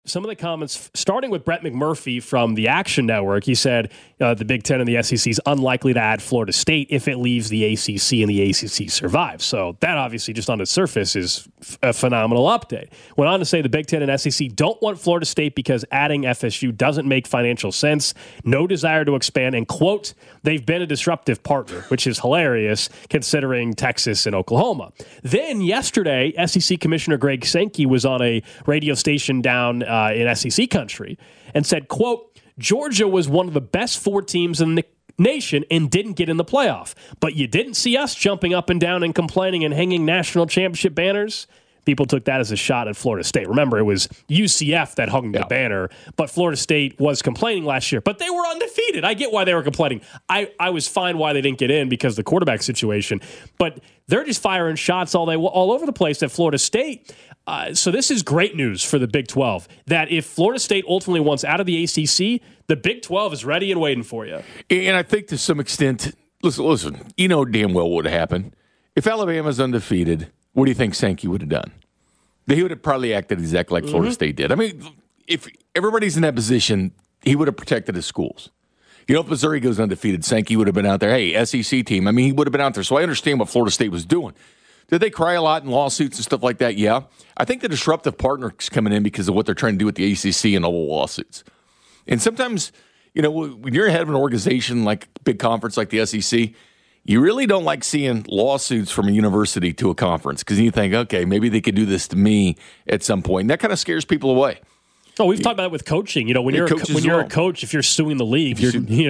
some of the comments, starting with Brett McMurphy from the Action Network. He said the Big Ten and the SEC is unlikely to add Florida State if it leaves the ACC and the ACC survives. So that obviously just on the surface is a phenomenal update. Went on to say the Big Ten and SEC don't want Florida State because adding FSU doesn't make financial sense. No desire to expand. And, quote, they've been a disruptive partner, which is hilarious considering Texas and Oklahoma. Then yesterday, SEC Commissioner Greg Sankey was on a radio station down in SEC country and said, quote, Georgia was one of the best 4 teams in the nation and didn't get in the playoff. But you didn't see us jumping up and down and complaining and hanging national championship banners. People took that as a shot at Florida State. Remember, it was UCF that hung the banner, but Florida State was complaining last year. But they were undefeated. I get why they were complaining. I was fine why they didn't get in because of the quarterback situation. But they're just firing shots all over the place at Florida State. So this is great news for the Big 12, that if Florida State ultimately wants out of the ACC, the Big 12 is ready and waiting for you. And I think to some extent, listen, you know damn well what would happen. If Alabama's undefeated, what do you think Sankey would have done? He would have probably acted exactly like Florida State did. I mean, if everybody's in that position, he would have protected his schools. You know, if Missouri goes undefeated, Sankey would have been out there. Hey, SEC team. I mean, he would have been out there. So I understand what Florida State was doing. Did they cry a lot in lawsuits and stuff like that? Yeah. I think the disruptive partner is coming in because of what they're trying to do with the ACC and all the lawsuits. And sometimes, you know, when you're head of an organization like a big conference like the SEC, you really don't like seeing lawsuits from a university to a conference because you think, okay, maybe they could do this to me at some point. And that kind of scares people away. Oh, we've talked about it with coaching. You know, when you're a coach, if you're suing the league,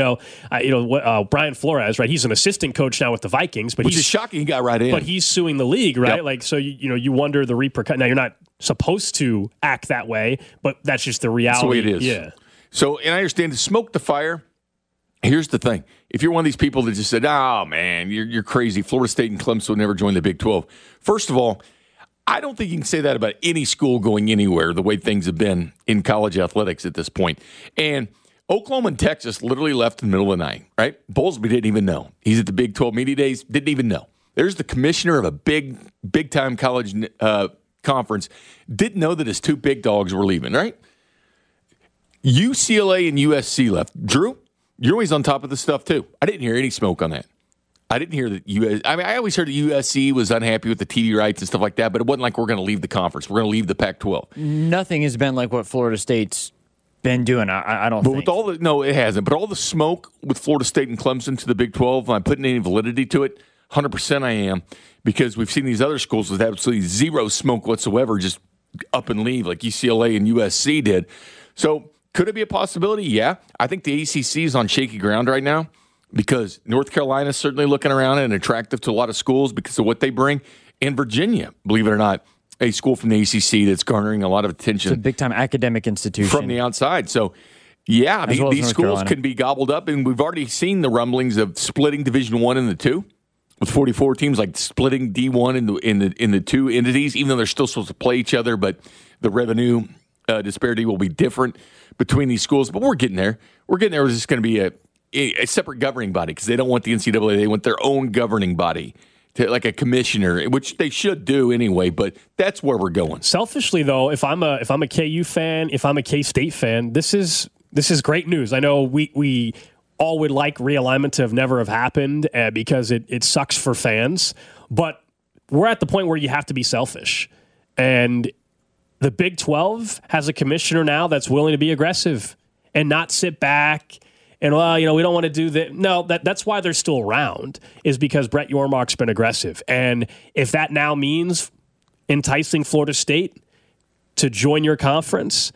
Brian Flores, right? He's an assistant coach now with the Vikings, but which is shocking. He got right in, but he's suing the league, right? Yep. Like, so you wonder the repercussions. Now, you're not supposed to act that way, but that's just the reality. That's the way it is. Yeah. So, and I understand to smoke the fire. Here's the thing. If you're one of these people that just said, oh, man, you're crazy, Florida State and Clemson would never join the Big 12. First of all, I don't think you can say that about any school going anywhere the way things have been in college athletics at this point. And Oklahoma and Texas literally left in the middle of the night, right? Bowlesby didn't even know. He's at the Big 12 Media Days, didn't even know. There's the commissioner of a big-time college conference, didn't know that his 2 big dogs were leaving, right? UCLA and USC left. Drew? You're always on top of the stuff, too. I didn't hear any smoke on that. I didn't hear that I always heard that USC was unhappy with the TV rights and stuff like that, but it wasn't like we're going to leave the conference. We're going to leave the Pac-12. Nothing has been like what Florida State's been doing, I don't think. No, it hasn't. But all the smoke with Florida State and Clemson to the Big 12, am I putting any validity to it? 100% I am, because we've seen these other schools with absolutely zero smoke whatsoever just up and leave like UCLA and USC did. So could it be a possibility? Yeah. I think the ACC is on shaky ground right now because North Carolina is certainly looking around and attractive to a lot of schools because of what they bring. And Virginia, believe it or not, a school from the ACC that's garnering a lot of attention. It's a big-time academic institution. From the outside. So, yeah, these schools can be gobbled up. And we've already seen the rumblings of splitting Division I into 2 with 44 teams, like splitting D1 in the 2 entities, even though they're still supposed to play each other, but the revenue disparity will be different between these schools. But we're getting there. We're getting there. It's just going to be a separate governing body because they don't want the NCAA. They want their own governing body, like a commissioner, which they should do anyway. But that's where we're going. Selfishly, though, if I'm a KU fan, if I'm a K-State fan, this is great news. I know we all would like realignment to never have happened because it sucks for fans. But we're at the point where you have to be selfish. And the Big 12 has a commissioner now that's willing to be aggressive and not sit back and, we don't want to do that. No, that's why they're still around, is because Brett Yormark's been aggressive. And if that now means enticing Florida State to join your conference,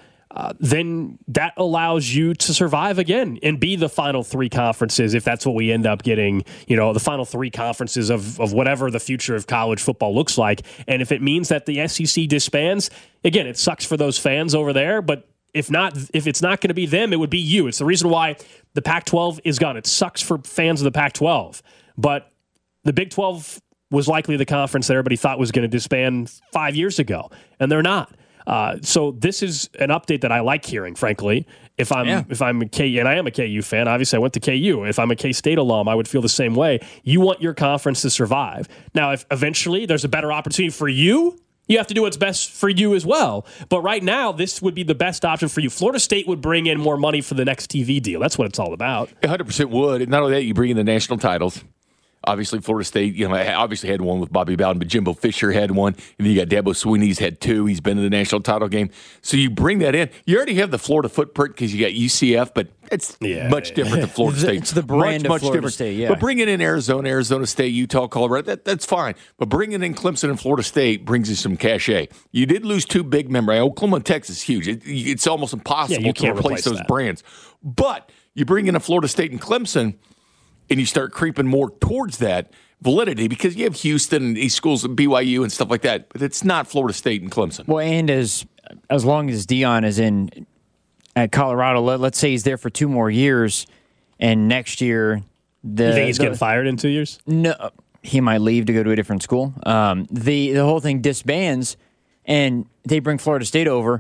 then that allows you to survive again and be the final 3 conferences, if that's what we end up getting, the final 3 conferences of whatever the future of college football looks like. And if it means that the SEC disbands, again, it sucks for those fans over there, but if it's not going to be them, it would be you. It's the reason why the Pac-12 is gone. It sucks for fans of the Pac-12, but the Big 12 was likely the conference that everybody thought was going to disband 5 years ago, and they're not. So this is an update that I like hearing, frankly. If I'm a KU, and I am a KU fan, obviously I went to KU. If I'm a K-State alum, I would feel the same way. You want your conference to survive. Now, if eventually there's a better opportunity for you, you have to do what's best for you as well. But right now, this would be the best option for you. Florida State would bring in more money for the next TV deal. That's what it's all about. 100% would. And not only that, you bring in the national titles. Obviously, Florida State, obviously had one with Bobby Bowden, but Jimbo Fisher had one. And then you got Dabo Swinney's had two. He's been in the national title game. So you bring that in. You already have the Florida footprint because you got UCF, but it's much different than Florida State. It's the brand of Florida State, yeah. But bringing in Arizona State, Utah, Colorado, that's fine. But bringing in Clemson and Florida State brings you some cachet. You did lose two big members. Oklahoma and Texas is huge. It's almost impossible to replace those brands. But you bring in a Florida State and Clemson, and you start creeping more towards that validity because you have Houston and these schools, BYU and stuff like that, but it's not Florida State and Clemson. Well, and as long as Deion is at Colorado, let's say he's there for 2 more years, and next year, you think he's getting fired in 2 years? No, he might leave to go to a different school. The whole thing disbands, and they bring Florida State over.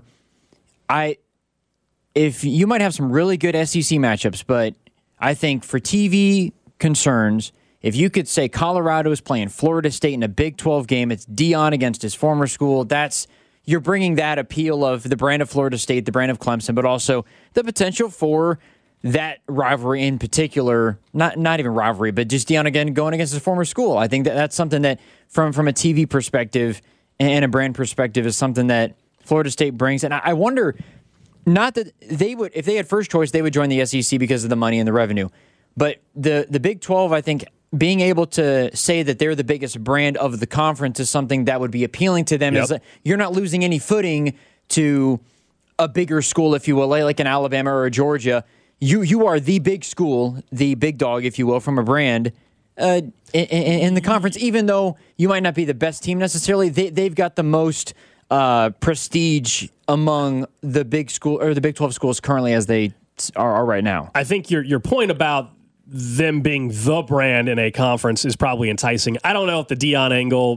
If you might have some really good SEC matchups, but I think for TV concerns, if you could say Colorado is playing Florida State in a Big 12 game, it's Deion against his former school, you're bringing that appeal of the brand of Florida State, the brand of Clemson, but also the potential for that rivalry in particular, not even rivalry, but just Deion again going against his former school. I think that's something that from a TV perspective and a brand perspective is something that Florida State brings. And I wonder, not that they would, if they had first choice, they would join the SEC because of the money and the revenue. But the Big 12, I think, being able to say that they're the biggest brand of the conference is something that would be appealing to them. Yep. Is that you're not losing any footing to a bigger school, if you will, like an Alabama or a Georgia. You are the big school, the big dog, if you will, from a brand in the conference. Even though you might not be the best team necessarily, they've got the most prestige among the big school or the Big 12 schools currently as they are right now. I think your point about them being the brand in a conference is probably enticing. I don't know if the Deion angle.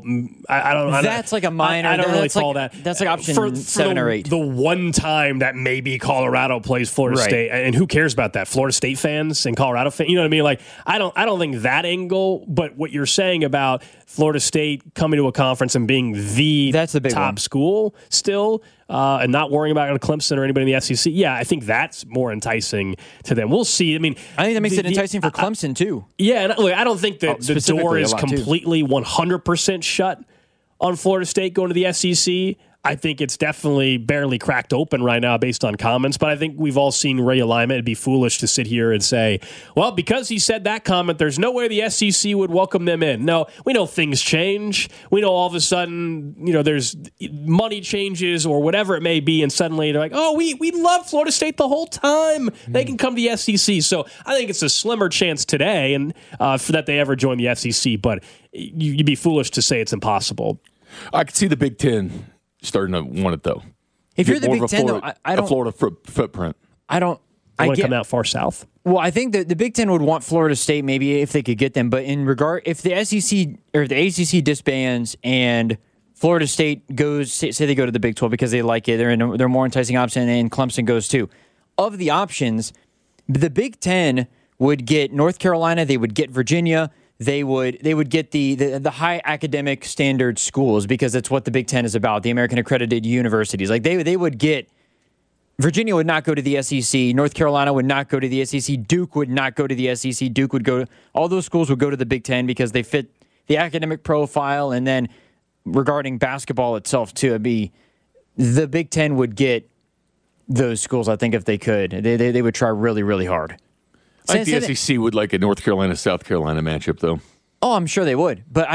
That's like a minor. I don't really call that. That's like option 7 or 8. The one time that maybe Colorado plays Florida State, and who cares about that? Florida State fans and Colorado fans. You know what I mean? Like I don't think that angle. But what you're saying about Florida State coming to a conference and being that's the top school still. And not worrying about Clemson or anybody in the SEC. Yeah, I think that's more enticing to them. We'll see. I mean, I think that makes it enticing for Clemson too. Yeah, and look, I don't think that the door is completely 100% shut on Florida State going to the SEC. I think it's definitely barely cracked open right now based on comments, but I think we've all seen realignment. It'd be foolish to sit here and say, well, because he said that comment, there's no way the SEC would welcome them in. No, we know things change. We know all of a sudden, there's money changes or whatever it may be, and suddenly they're like, oh, we love Florida State the whole time. They can come to the SEC. So I think it's a slimmer chance today and for that they ever join the SEC, but you'd be foolish to say it's impossible. I could see the Big Ten starting to want it, though. If you're the Big Ten, though, I don't. A Florida footprint. I don't. I want to come out far south. Well, I think that the Big Ten would want Florida State maybe if they could get them. But if the SEC or the ACC disbands and Florida State goes, say they go to the Big 12 because they like it, they're more enticing option, and Clemson goes too. Of the options, the Big Ten would get North Carolina. They would get Virginia. They would get the high academic standard schools because that's what the Big Ten is about, the American accredited universities. Like they would get, Virginia would not go to the SEC, North Carolina would not go to the SEC, Duke would not go to the SEC, all those schools would go to the Big Ten because they fit the academic profile. And then regarding basketball itself too, it'd be the Big Ten would get those schools, I think, if they could. They would try really, really hard. I think the SEC would like a North Carolina-South Carolina matchup, though. Oh, I'm sure they would. But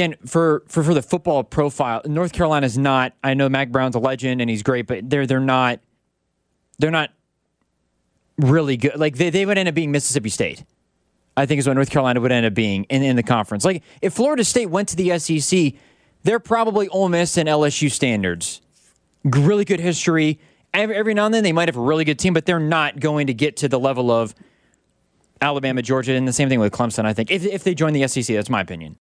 for the football profile, North Carolina's not. I know Mac Brown's a legend and he's great, but they're not really good. Like they would end up being Mississippi State, I think is what North Carolina would end up being in the conference. Like if Florida State went to the SEC, they're probably Ole Miss and LSU standards. Really good history. Every now and then they might have a really good team, but they're not going to get to the level of Alabama, Georgia, and the same thing with Clemson, I think. If they join the SEC, that's my opinion.